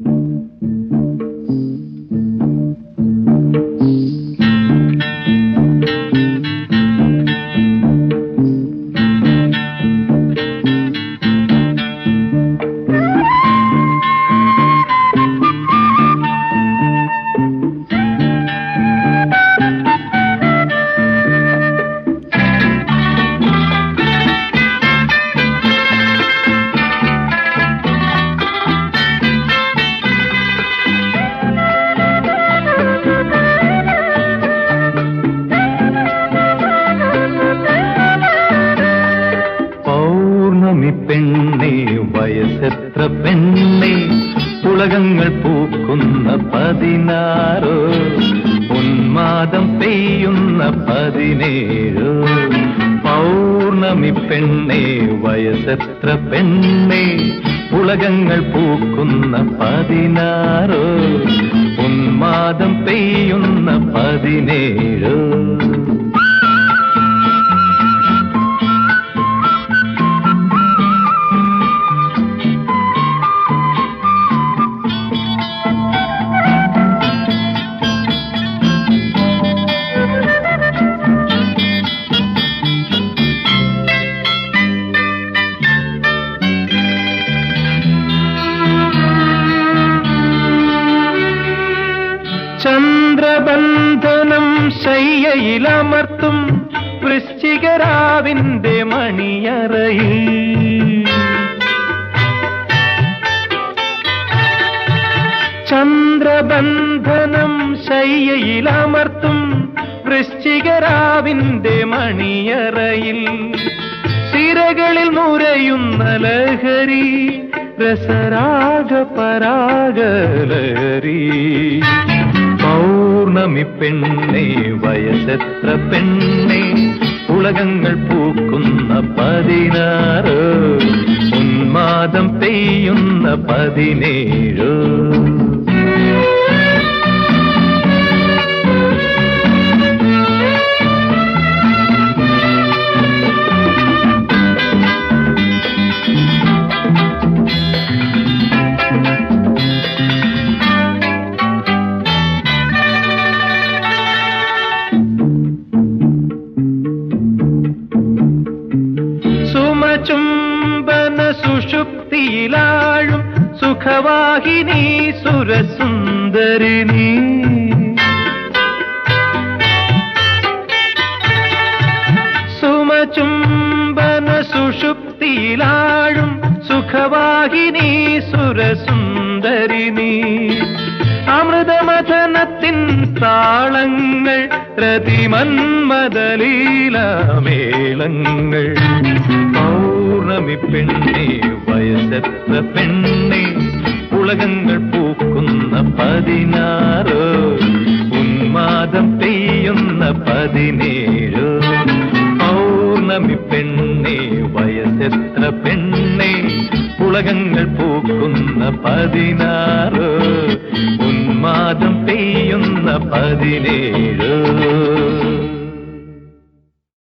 പെണ്ണേ വയസ്സെത്ര പെണ്ണേ ഉലകങ്ങൾ പൂക്കുന്ന 16 ഉന്മാദം പെയ്യുന്ന 17 പൗർണമി പെണ്ണേ വയസ്സെത്ര പെണ്ണേ ഉലകങ്ങൾ പൂക്കുന്ന 16 ഉന്മാദം പെയ്യുന്ന 17 ചന്ദ്രബന്ധനം ശയ്യയിലമർത്തും വൃശ്ചികരാവിന്റെ മണിയറയിൽ ചന്ദ്രബന്ധനം ശയ്യയിലമർത്തും വൃശ്ചികരാവിന്റെ മണിയറയിൽ സിരകളിൽ നുരയുന്ന ലഹരി രസരാഗ പരാഗലഹരി പൗർണമി പെണ്ണേ വയസ്സെത്ര പെണ്ണേ ഉലകങ്ങൾ പൂക്കുന്ന 16 ഉന്മാദം പെയ്യുന്ന 17 ചുംബന സുഷുപ്തിയിലാഴും സുഖവാഹിനി സുരസുന്ദരിനി സുമചുംബന സുഷുപ്തിയിലാഴും സുഖവാഹിനി സുരസുന്ദരിനി അമൃതമഥനത്തിൻ താളങ്ങൾ രതിമന്മദലീലാമേളങ്ങൾ പൗർണമി പെണ്ണേ വയസ്സെത്ര പെണ്ണേ ഉലകങ്ങൾ പൂക്കുന്ന 16 ഉന്മാദം പെയ്യുന്ന 17 പൗർണമി പെണ്ണേ വയസ്സെത്ര പെണ്ണേ ഉലകങ്ങൾ പൂക്കുന്ന 16 ഉന്മാദം പെയ്യുന്ന 17